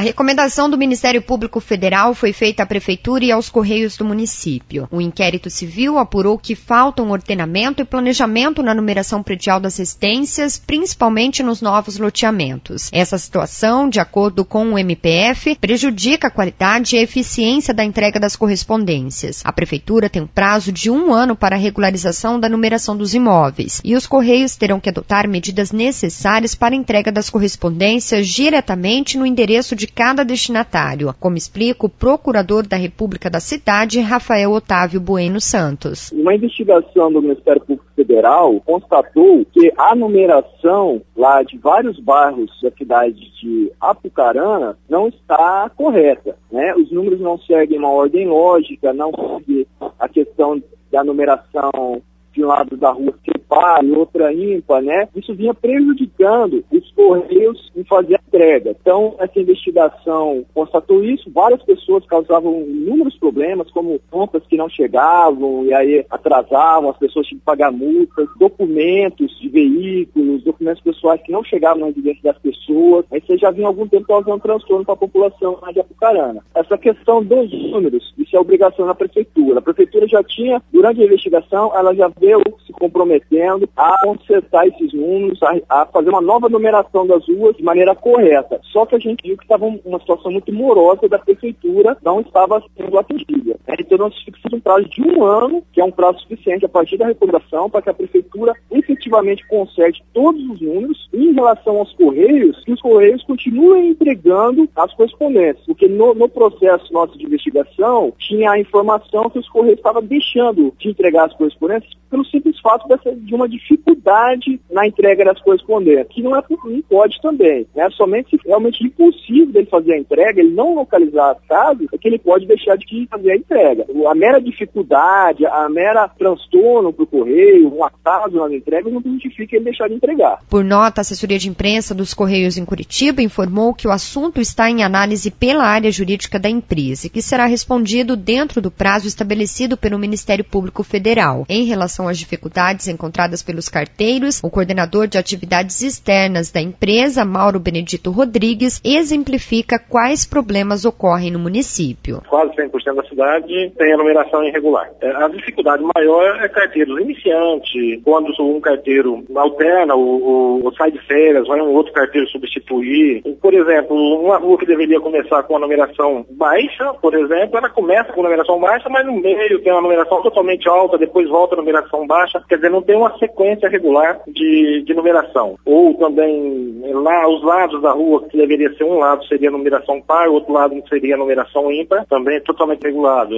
recomendação do Ministério Público Federal foi feita à Prefeitura e aos Correios do município. O inquérito civil apurou que faltam ordenamento e planejamento na numeração predial das residências, principalmente nos novos loteamentos. Essa situação, de acordo com o MPF, prejudica a qualidade e a eficiência da entrega das correspondências. A Prefeitura tem um prazo de 1 ano para a regularização da numeração dos imóveis e os Correios terão que adotar medidas necessárias para a entrega das correspondências diretamente no endereço de cada destinatário, como explica o procurador da República da cidade, Rafael Otávio Bueno Santos. Uma investigação do Ministério Público Federal constatou que a numeração lá de vários bairros da cidade de Apucarana não está correta, né? Os números não seguem uma ordem lógica, não segue a questão da numeração de um lado da rua ser par e outra ímpar, né? Isso vinha prejudicando os Correios em fazer a entrega. Então, essa investigação constatou isso. Várias pessoas causavam inúmeros problemas, como contas que não chegavam e aí atrasavam, as pessoas tinham que pagar multas, documentos de veículos, documentos pessoais que não chegavam na residência das pessoas. Aí você já vinha há algum tempo causando transtorno para a população lá de Apucarana. Essa questão dos números, isso é obrigação da Prefeitura. A Prefeitura já tinha, durante a investigação, ela já veio se comprometendo a consertar esses números, a fazer uma nova numeração das ruas de maneira correta. Só que a gente viu que estava uma situação muito morosa da Prefeitura, não estava sendo atendida. Então nós fixamos um prazo de 1 ano, que é um prazo suficiente a partir da recomendação, para que a Prefeitura efetivamente conserte todos os números. E em relação aos Correios, que os Correios continuem entregando as correspondências, porque no processo nosso de investigação, tinha a informação que os Correios estavam deixando de entregar as correspondências pelo simples fato de uma dificuldade na entrega das correspondências, que não pode também, né? Somente se realmente impossível dele fazer a entrega, ele não localizar as casas, é que ele pode deixar de fazer a entrega. A mera dificuldade, a mera transtorno para o correio, um atraso nas entregas, não justifica ele deixar de entregar. Por nota, a assessoria de imprensa dos Correios em Curitiba informou que o assunto está em análise pela área jurídica da empresa e que será respondido dentro do prazo estabelecido pelo Ministério Público Federal. Em relação às dificuldades encontradas pelos carteiros, o coordenador de atividades externas da empresa, Mauro Benedito Rodrigues, exemplifica quais problemas ocorrem no município. Quase 100% da cidade tem a numeração irregular. A dificuldade maior é carteiros iniciantes, quando um carteiro alterna ou sai de férias, vai um outro carteiro substituir. Por exemplo, uma rua que deveria começar com a numeração baixa, por exemplo, ela começa com a numeração baixa, mas no meio tem uma numeração totalmente alta, depois volta a numeração baixa, quer dizer, não tem uma sequência regular de numeração. Ou também, lá, os lados da rua, que deveria ser um lado seria numeração par, o outro lado seria numeração ímpar, também é totalmente regulado.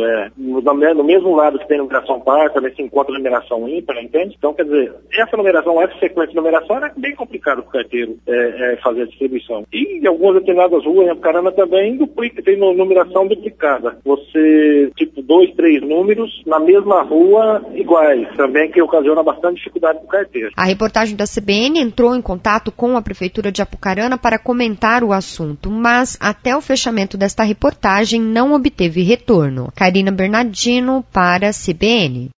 No mesmo lado que tem numeração par, também se encontra numeração ímpar, entende? Então, quer dizer, essa sequência de numeração era bem complicado para o carteiro fazer a distribuição. E em algumas determinadas ruas, em Apucarana também, tem numeração duplicada. Você, 2, 3 números na mesma rua iguais, também que ocasiona bastante dificuldade para o carteiro. A reportagem da CBN entrou em contato com a Prefeitura de Apucarana para comentar o assunto, mas até o fechamento desta reportagem não obteve retorno. Karina Bernardino para a CBN.